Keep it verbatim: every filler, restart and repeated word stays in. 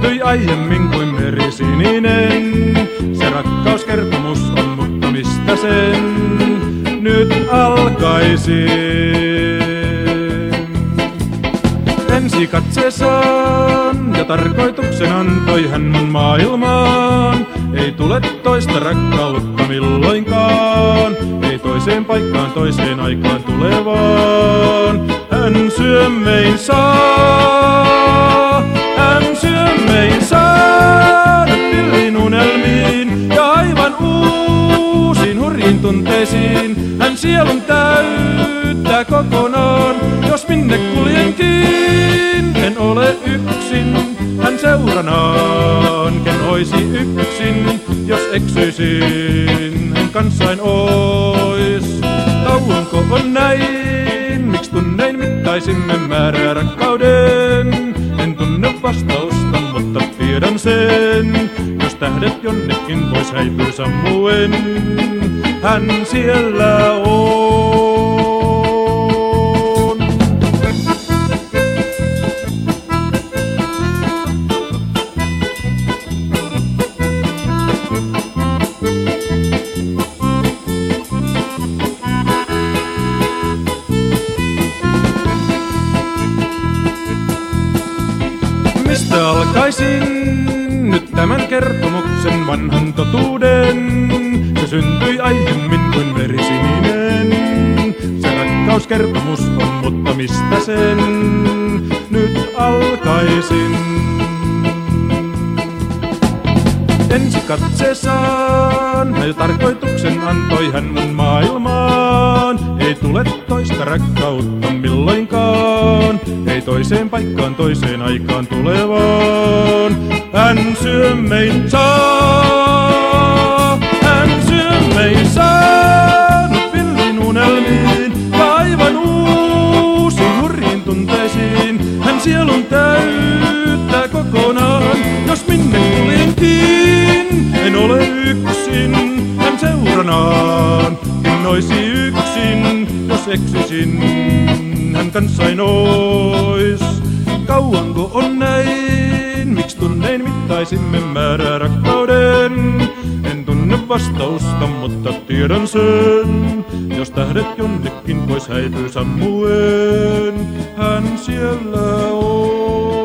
syntyi aiemmin kuin merisininen. Se rakkauskertomus on, mutta mistä sen nyt alkaisi? Ensi katseessaan ja tarkoituksen antoi hän mun maailmaan. Ei tule toista rakkautta milloinkaan, ei toiseen paikkaan, toiseen aikaan tulevaan. Hän syömmein saa, hän syömmein saa nyt pillin unelmiin ja aivan uusiin hurjiin tunteisiin. Hän sielun täyttää kokonaan, jos minne kuljenkin, en ole yksin. Hän seuranaan, ken oisi yksin, jos eksyisin, hän kanssain ois. Kauanko on näin, miksi tunnein mittaisimme määrää rakkauden? En tunne vastausta, mutta tiedän sen, jos tähdet jonnekin pois häipyy sammuen, hän siellä on. Mistä alkaisin nyt tämän kertomuksen vanhan totuuden? Se syntyi aiemmin kuin merisininen. Se rakkauskertomus on, mutta mistä sen nyt alkaisin? Ensi katseessaan ja tarkoituksen antoi hän mun maailmaan. Ei tule toista rakkautta milloinkaan, ei toiseen paikkaan, toiseen aikaan tulevaan. Hän syömmein saa, hän syömmein saa nyt pillin unelmiin ja aivan uusiin hurjiin tunteisiin. Hän sielun täyttää kokonaan, jos minne kuljenkin, en ole yksin. Hän seuranaan, en oisi yksin, jos eksyisin, hän kanssain ois. Kauanko on näin, miksi tunnein mittaisimme määrää rakkauden? En tunne vastausta, mutta tiedän sen, jos tähdet jonnekin pois häipyy sammuen, hän siellä on.